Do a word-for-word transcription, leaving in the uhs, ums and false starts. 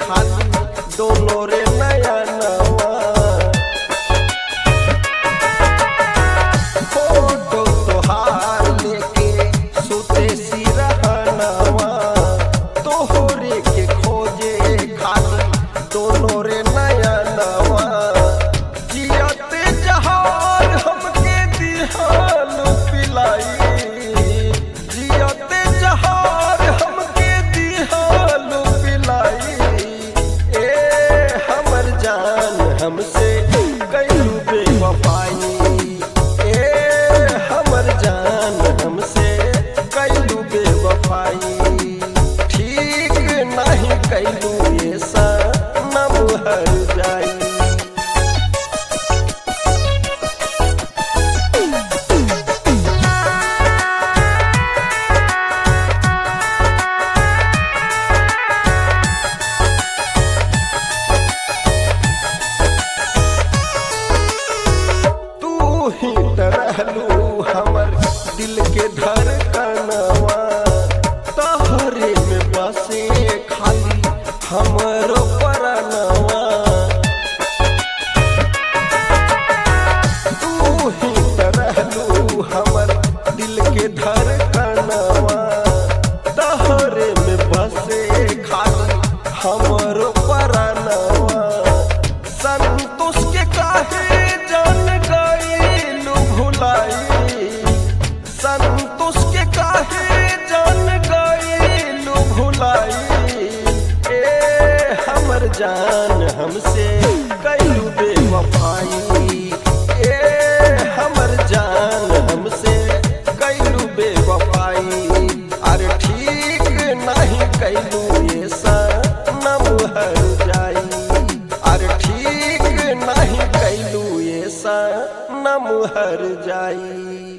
खाली दोनों रे नया नवा फोटो तोहार लेके सुते सिरहनवा तोहरे के खोजे खाली दोनों रे नया नवा जियते जहार हमके दिहाल पिलाई जियते जहार हमके दिहाल पिलाई ए हमर जान हमसे कैलू बेवफाई ए हमर जान हमसे कैलू बेवफाई ठीक नहीं कैलू ये सनम हर जाई ही रहलू हमर दिल के धड़कनवा तोहरे में बसे खाली हमरो परनवा तू ही रहलू हमर दिल के धड़कनवा तोहरे में बसे खाली हमरो परनवा संतोष के काहे संतोष के काहे जान गईलू भुलाई ए हमर जान हमसे कैलू बेवफाई ए हमर जान हमसे कैलू बेवफाई अरे ठीक नहीं कैलू ये सनम हर जाई अरे ठीक नहीं कैलू ये सनम हर जाई।